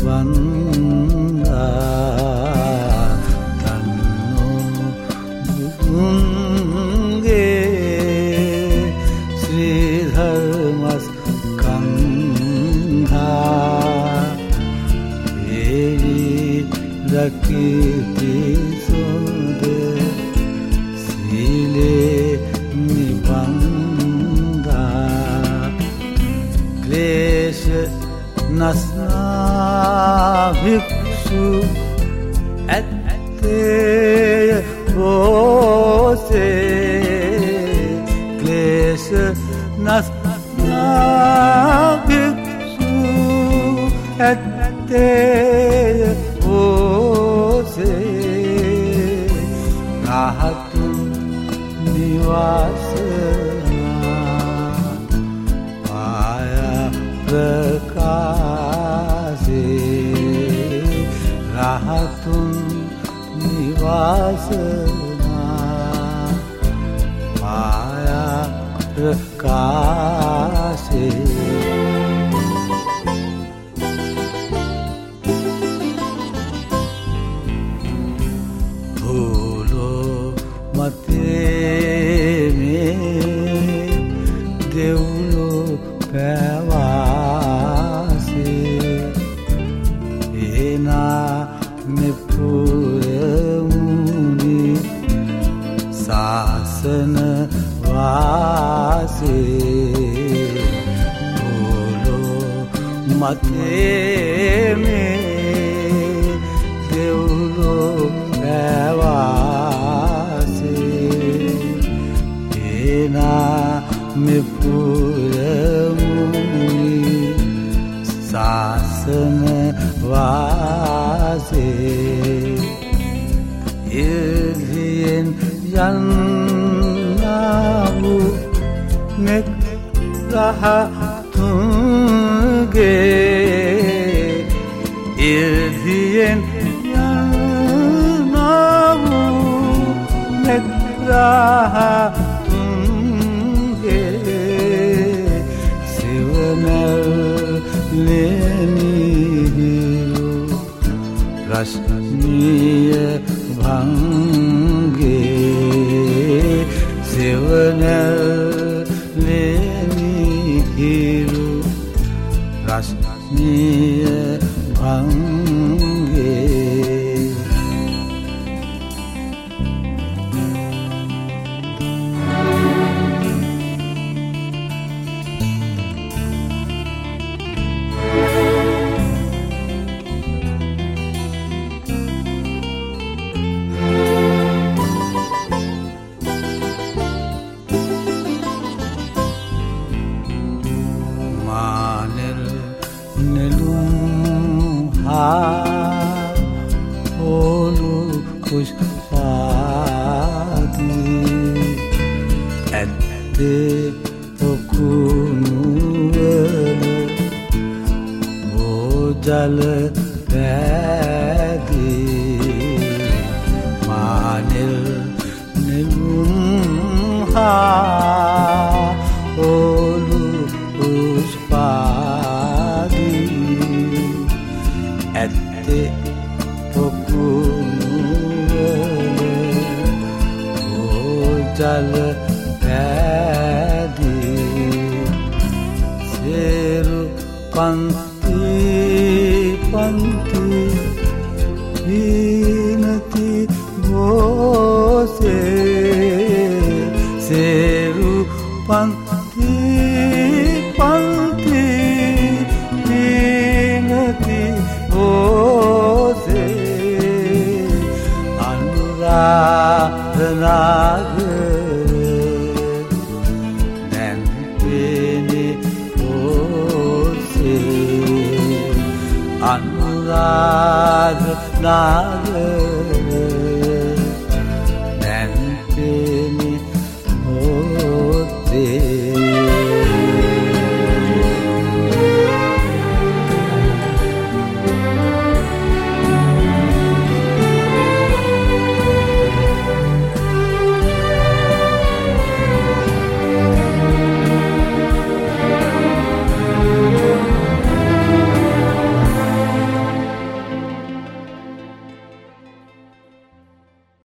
වන්දා තන්නෝ බුදුන්ගේ ශ්‍රී ධර්මස් කන්ධා ඒවි රකිති සොඳ සීලේ නිබන්ධා ක්ලේශ නස්නා භික්ෂු ඇත්තේය බෝසේ ක්ලේශ නස්නා භික්ෂු ඇත්තේය බෝසේ රහතුන් නිවාසනා පාය ප්‍රකාශේ රහතුන් නිවාසනා පාය ප්‍රකාශේ මතේ මේ දෙව්ලෝ පැවාසේ එනා මෙපුරමුනි සාසන වාසේ බෝලෝ මතේ මේ දෙව්ලෝ පැවාසේ එනා මෙපුරමුනි සාසන වාසේ ඉර්ධියෙන් යන්නාවු නෙක් රහතුන්ගේ ඉර්ධියෙන් යන්නාවු නෙක් රහතුන්ගේ සිවනල් ලෙනිහිරු රශ්මිය භංගේ සිවනල් ලෙනිහිරු රශ්මිය භංගේ ඕලු පුෂ්පාදී ඇත්තේ පොකුණුවල ඕජල පැදී මානෙල් නෙළුම් ඕලු පුෂ්පාදී ඇත්තේ පොකුණුවල ඕජල පැදී සේරු පන්ති පන්ති විනති ගෝසේ සේරු පන්ති පන්ති විනති ගෝසේ අනුරාධනාගර දැන් පෙනේ ගෝසේ අනුරාධනාගර